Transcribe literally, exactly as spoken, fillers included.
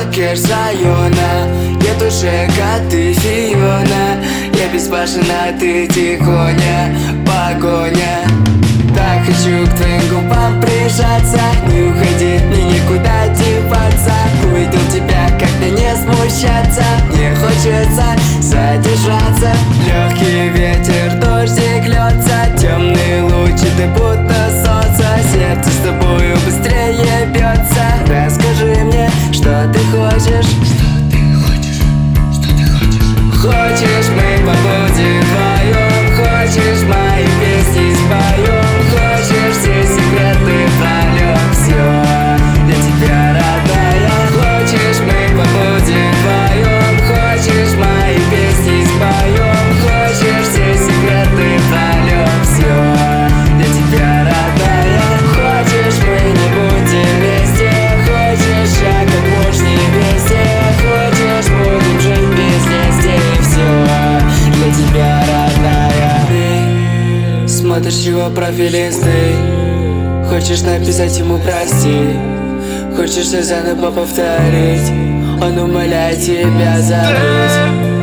рокер с района. Я тоже как ты, Фиона. Я безбашенна, ты тихоня, погоня. Так хочу к твоим губам прижаться. Не уходи, мне никуда деваться. Уйду тебя, когда не смущаться. Мне хочется задержаться. Легкий ветер, дождик льется. Темные лучи, ты будто солнце. Сердце с тобою быстрее бьется. Расскажи мне, что ты хочешь. Что ты хочешь, что ты хочешь. Хочешь, мы побудем вдвоем. Хочешь, мои песни споем. Хочешь, все секреты прольем. Все для тебя, родная. Хочешь, мы побудем вдвоем. Хочешь, мои песни споем. Хочешь, все секреты прольем. Все для тебя, родная. Хочешь, мы не будем вместе. Хочешь, я как муж невесте. Хочешь, будем жить без лести. Все для тебя, родная. Ты смотришь его профиль инсты. Хочешь написать ему прости. Хочешь все заново повторить. Он умоляет тебя забыть.